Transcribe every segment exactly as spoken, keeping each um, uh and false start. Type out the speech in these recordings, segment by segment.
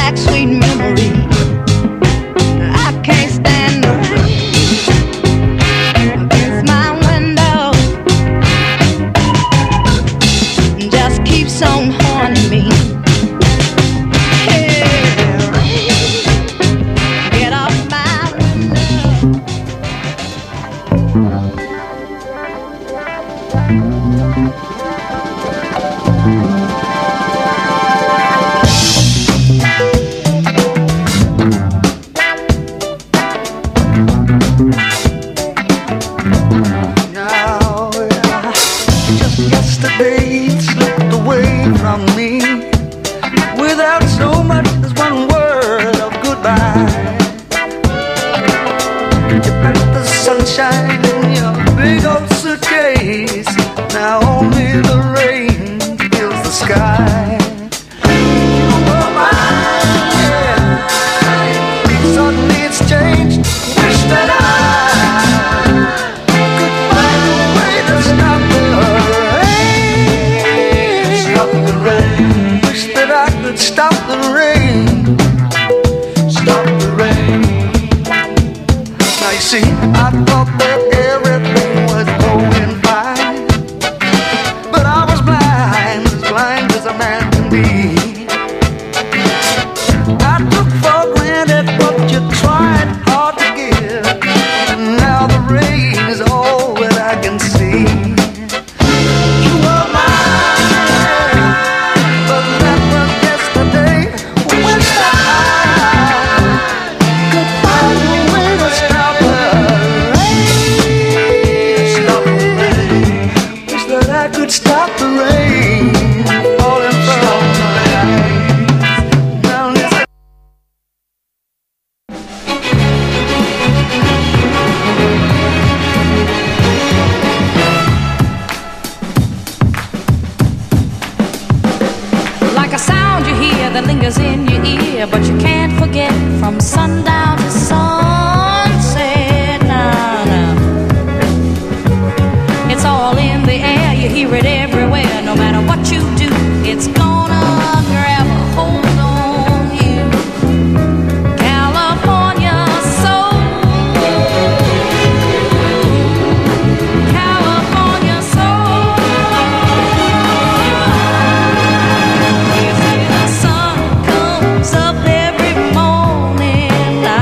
like sweet memory. I can't stand the rain against my window. Just keeps on haunting me. Hey, rain, get off my window. Now, yeah, just yesterday it slipped away from me without so much as one word of goodbye. You packed the sunshine in your big old suitcase. Now only the rain fills the sky. You were mine, yeah. Suddenly it's changed. Wish that I could find a way to stop the rain. Stop the rain. Wish that I could stop the rain. Stop the rain. Now you see, I thought that everything was going fine, but I was blind, as blind as a man can be. I took for granted what you tried hard to give, and now the rain is all that I can see. You were mine, but that was yesterday. Wish that I could find a way to stop the rain. Stop the rain. Wish that I could stop the rain falling from the skies. Now listen. Like a sound you hear that lingers in your ear, but you can't forget from sundown to sunset. Nah, nah. It's all in the air, you hear it everywhere. No matter what you do, it's gonna grab a hold on you. California soul, California soul. You see the sun comes up every morning. I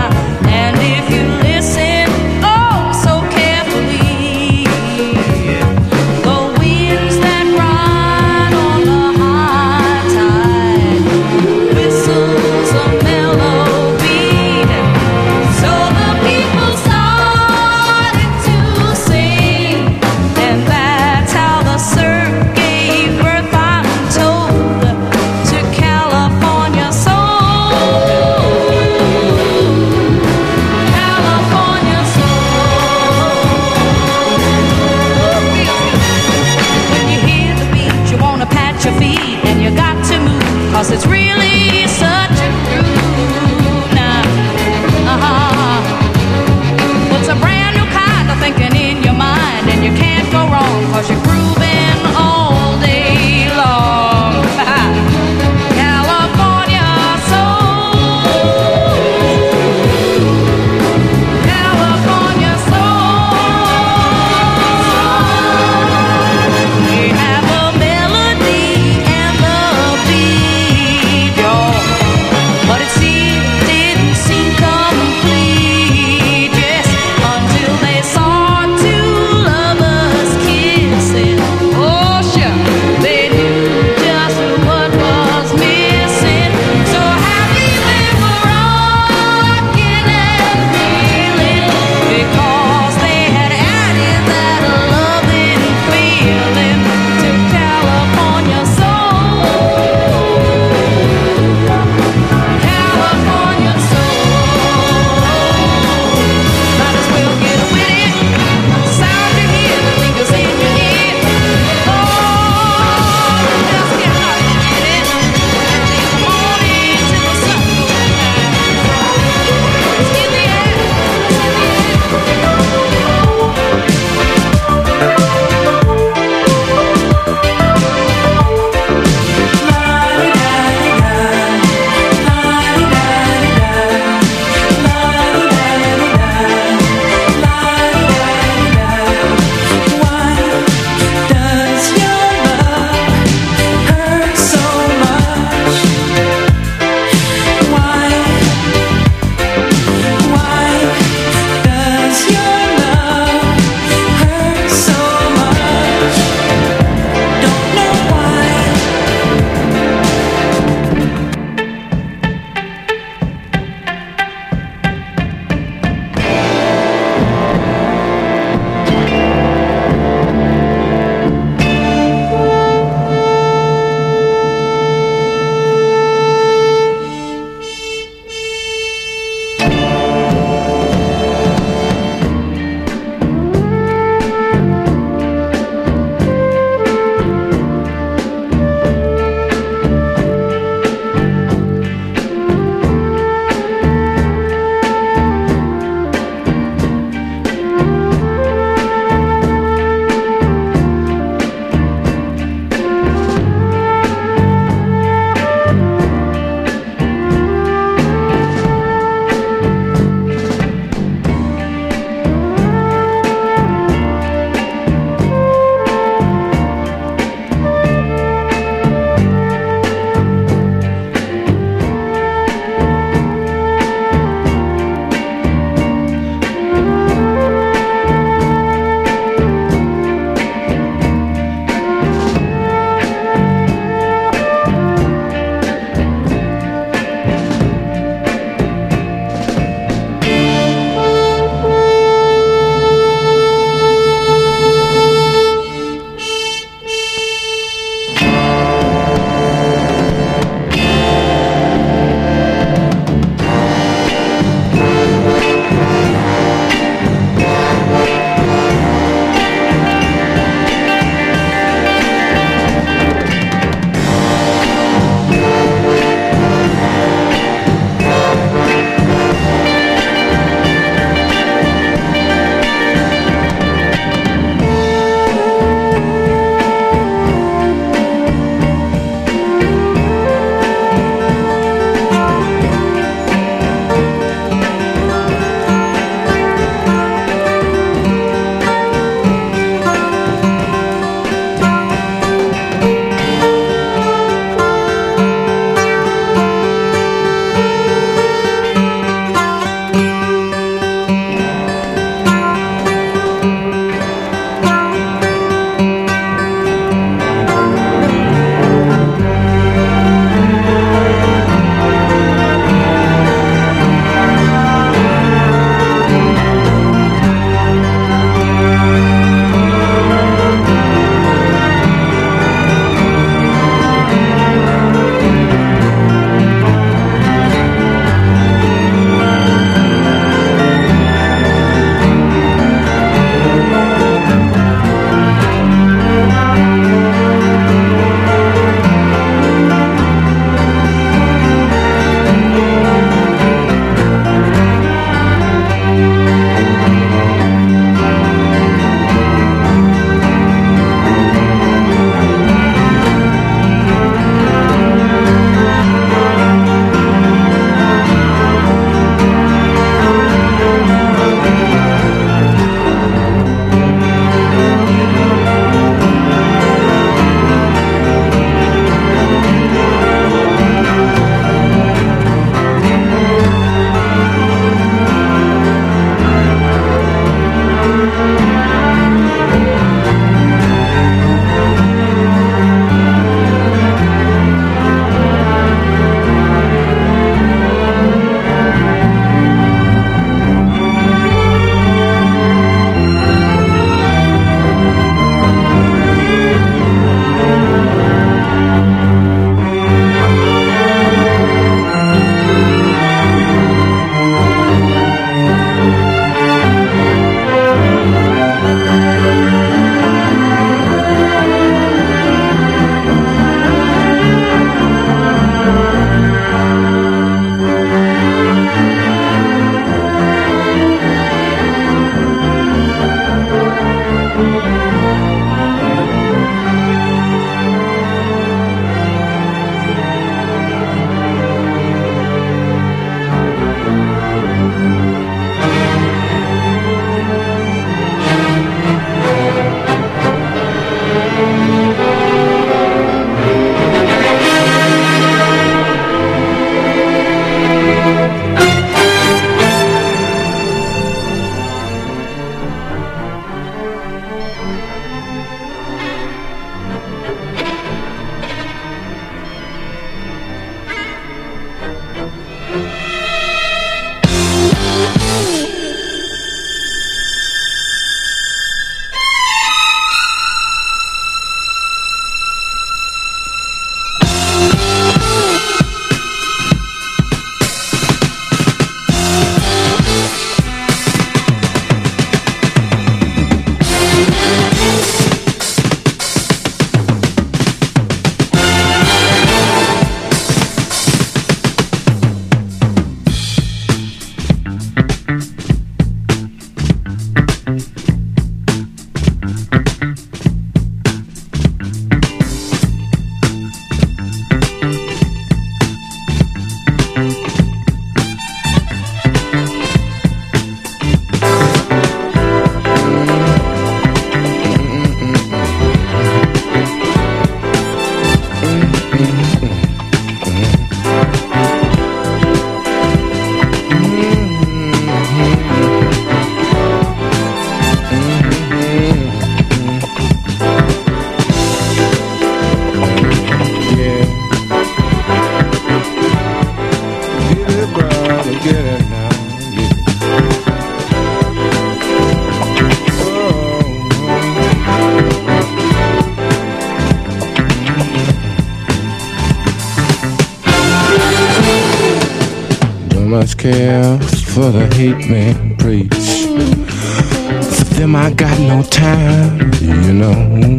Much care for the hate man preach. For them I got no time, you know.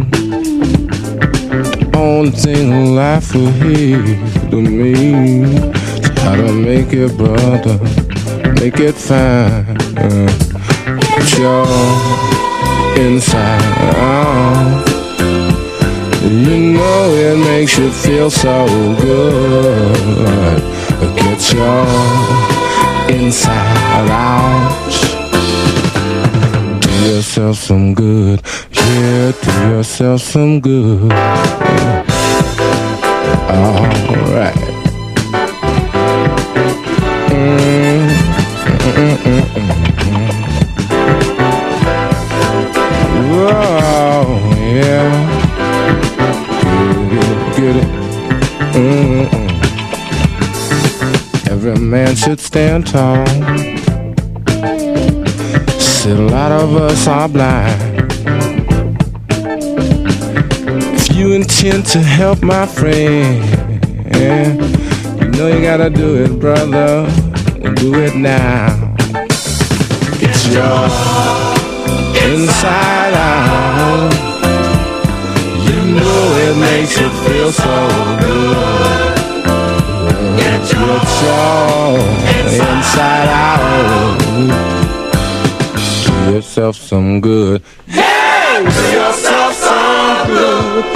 Only thing life will hear to me is how to make it, brother, make it fine. Get your inside out. You know it makes you feel so good. Get your inside out. Do yourself some good. Yeah, do yourself some good. Yeah. All right. Mm, mm, mm, mm, mm. Whoa, yeah. Get it, get it. Mm, mm. Every man should stand tall. Still a lot of us are blind. If you intend to help my friend, yeah, you know you gotta do it, brother, and do it now. Get your inside out. You know it makes you feel so good. Get your inside out. Do yourself some good. Hey, do yourself some good.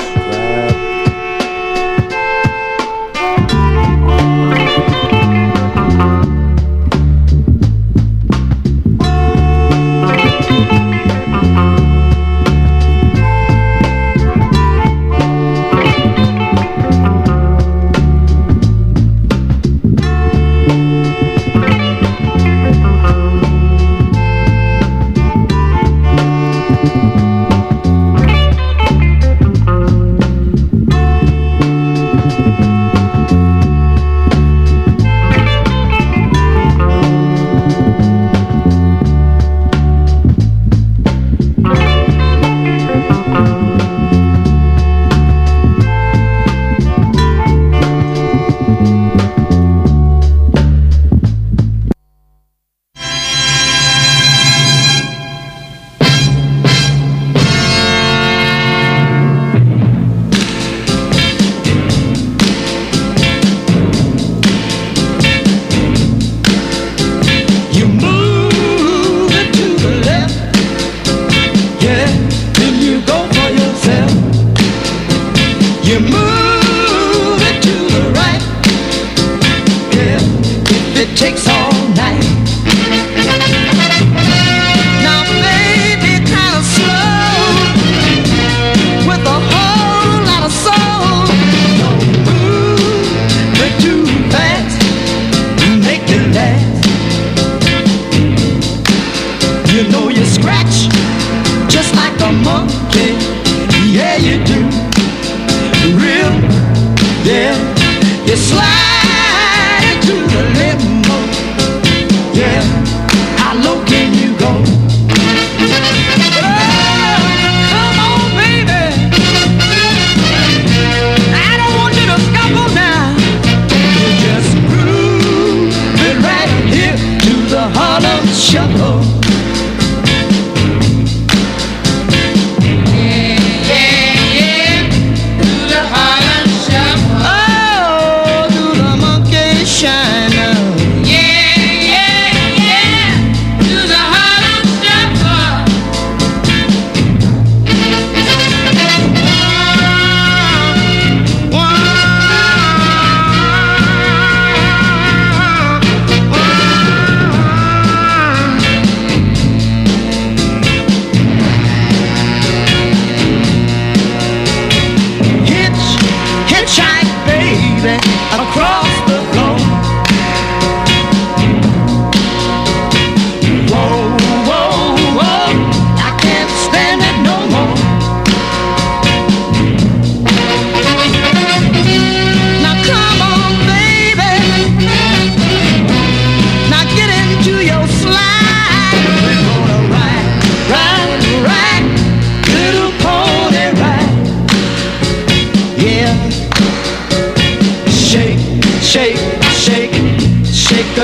Make the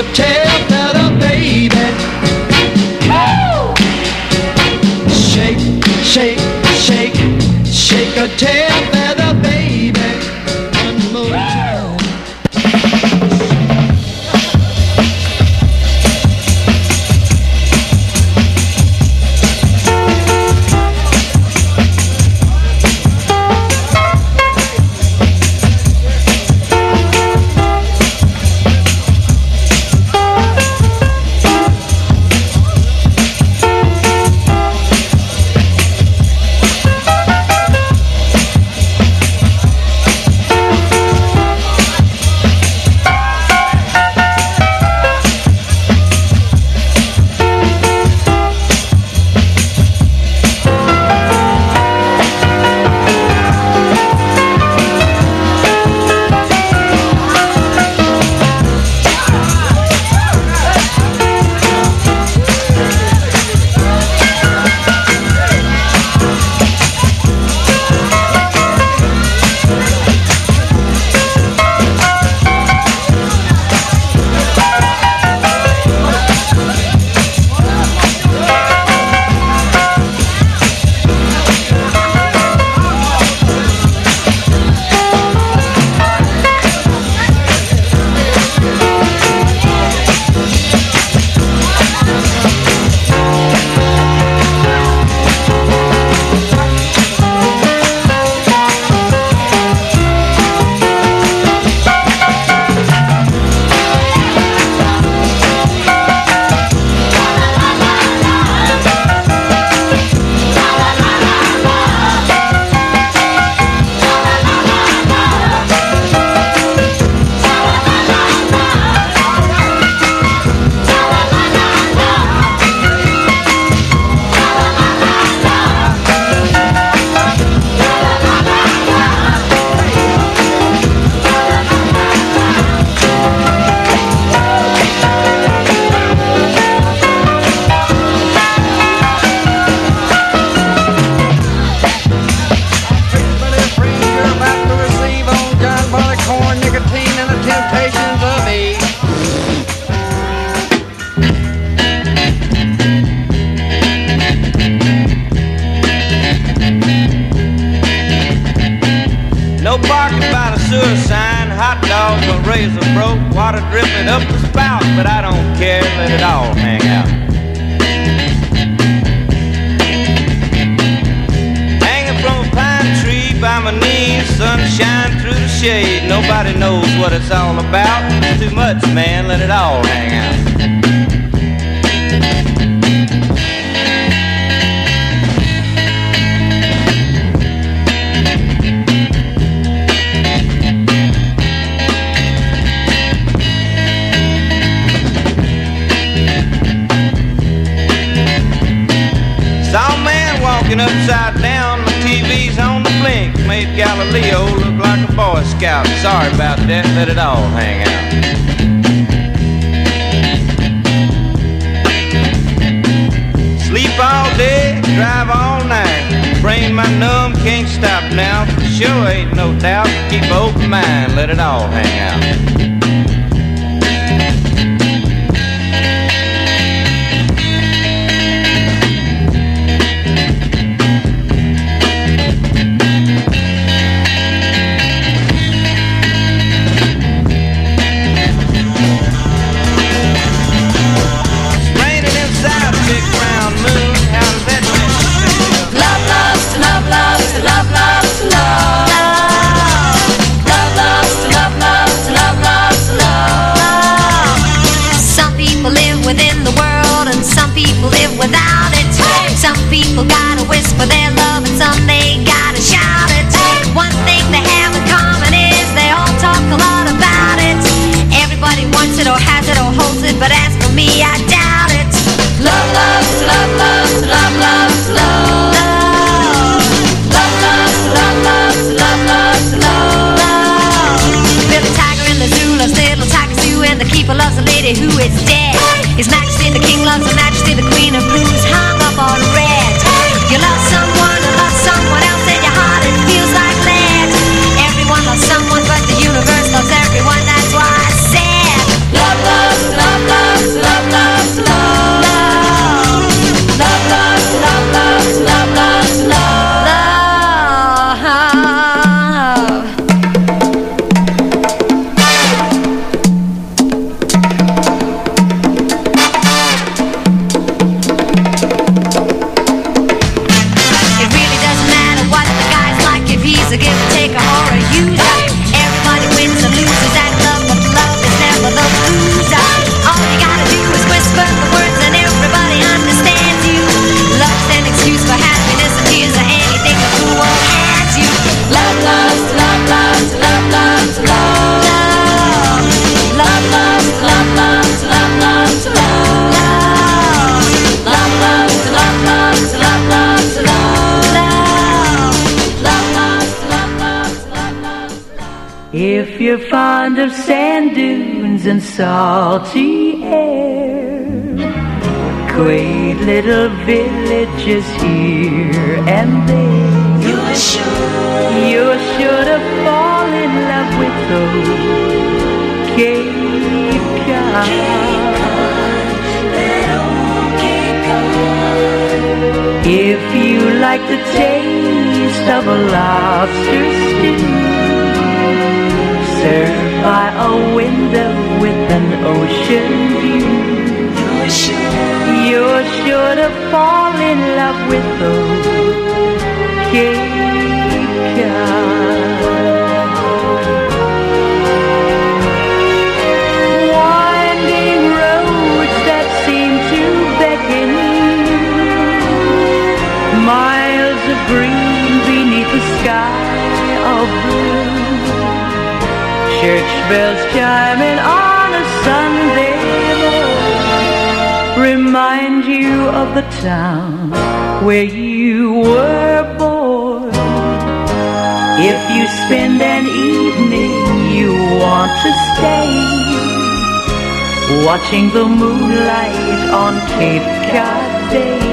tail feather, baby. Woo! Shake, shake, shake, shake a tail feather, baby. One more time. Upside down, the T V's on the blink. Made Galileo look like a Boy Scout. Sorry about that, let it all hang out. Sleep all day, drive all night. Brain my numb, can't stop now. Sure ain't no doubt, keep an open mind, let it all hang out. Without it, some people gotta whisper their love and some they gotta shout it. One thing they have in common is they all talk a lot about it. Everybody wants it or has it or holds it, but as for me, I doubt it. Love, love, love, love, love, love, love. Love, love, love, love, love, love, love. Billy Tiger in the zoo loves little Tiger Sue, and the keeper loves a lady who is dead. His Majesty the King loves Her Majesty the Queen of Blues, hung up on red. You love someone who loves someone else, in your heart it feels like lead. Everyone loves someone, but the universe loves everyone. That's why I said love, love, love, We're fond of sand dunes and salty air, quaint little villages here and there. You're sure, you're sure to fall in love with those Cape Cod. That old Cape Cod. If you like the taste of a lobster stew, served by a window with an ocean view, you're sure, you're sure to fall in love with those Cape Cod. Winding roads that seem to beckon you, miles of green beneath the sky of blue, church bells chiming on a Sunday morning remind you of the town where you were born. If you spend an evening you want to stay, watching the moonlight on Cape Cod Bay,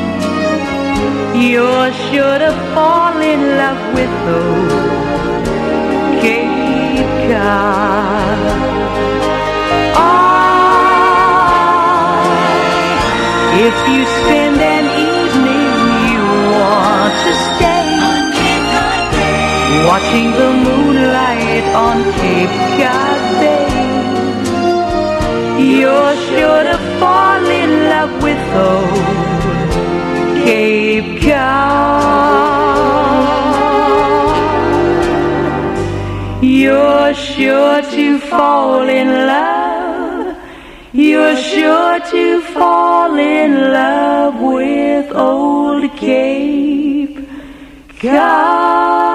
you're sure to fall in love with those Cape Cod. Ah, if you spend an evening you want to stay, watching the moonlight on Cape Cod Bay, you're sure to fall in love with those Cape Cod. You're sure to fall in love, you're sure to fall in love with old Cape Cod.